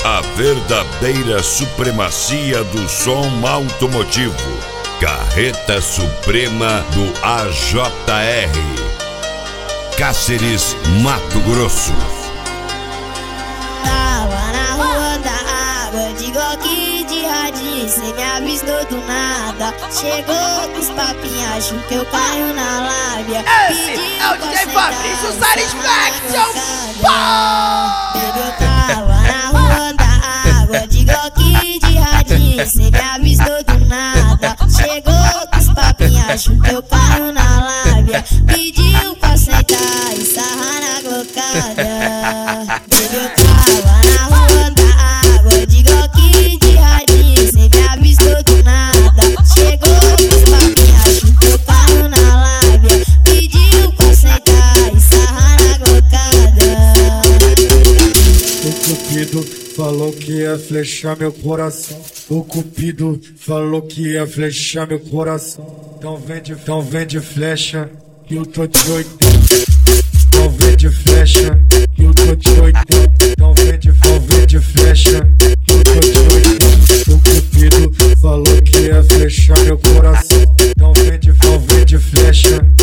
A verdadeira supremacia do som automotivo. Carreta Suprema do AJR. Cáceres, Mato Grosso. Tava na rua da água, de Glock de radinho, cê me avistou do nada. Chegou com os papinhos, achou que eu caio na lábia. Esse é o DJ Fabrício Satisfaction. Eu tava na rua da água, de Glock de radinho, cê me avistou do nada. Chegou com os papinhos, achou que eu caio na lábia. Pediu pra sentar e sarrar na glocada. Eu tava na rua da água, de Glock de radinho, cê me avistou do nada. Chegou com os papinhos, achou que eu caio na lábia. Pediu pra sentar e sarrar na glocada. O Cupido falou que ia flechar meu coração. O Cupido falou que ia flechar meu coração. Então vende flecha, que eu tô de 80. Então vende flecha, que eu tô de 80. Então vende flecha, que eu tô de 80. O Cupido falou que ia flechar meu coração. Então vende flecha.